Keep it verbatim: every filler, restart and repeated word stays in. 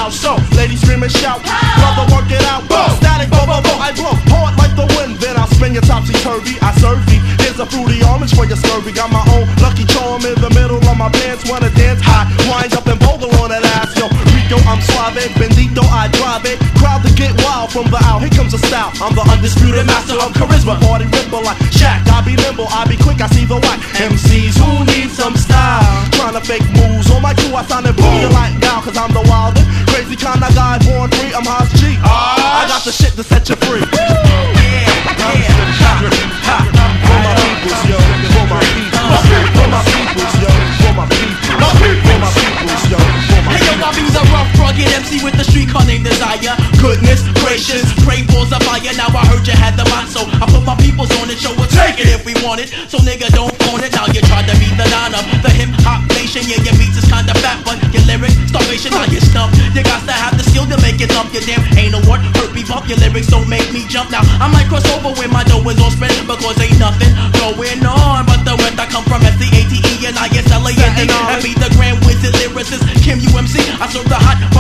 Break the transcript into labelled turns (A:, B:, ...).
A: house show. Ladies scream and shout, brother work it out. Boom, static, boom, boom, boom. I blow hard like the wind, then I'll spin your topsy-turvy. I serve thee, here's a fruity orange for your scurvy. Got my own lucky charm in the middle of my pants. Wanna dance high, wind up and boulder on that ass. Yo, Rico, I'm suave, bendito, I drive it. Crowd to get wild from the out. Here comes a style, I'm the undisputed master of charisma. Party ripper like Shaq, I be nimble, I be quick, I see the whack. M Cs who need some style, trying to fake moves on my crew. I sound and boom you like now, cause I'm the wildest, crazy kind of guy, born free. I'm Haas G. I got the shit to set you free. Yeah, yeah, ha, ha. For my peoples, yo, for my peoples, for my peoples, yo, for my peoples, for my peoples, yo, for my peoples.
B: Hey yo, I be the rough, rugged M C with the street car named Desire. Goodness gracious, pray balls of fire. Now I heard you had the mind, so I put my peoples on it. Show we'll take it if we want it. So nigga, don't own it. Now you tried to be the nine of the hip hop nation. Yeah, your beats is kinda fat, but your lyrics starvation. Now you stumped. You got to have the skill to make it thump. Your damn ain't no what hurt me bump. Your lyrics don't make me jump. Now I might cross over when my dough is on spin, because ain't nothing going on. But the west I come from S C A T E and I S L A N D. And be the grand wizard lyricist Kim U M C. I serve the hot.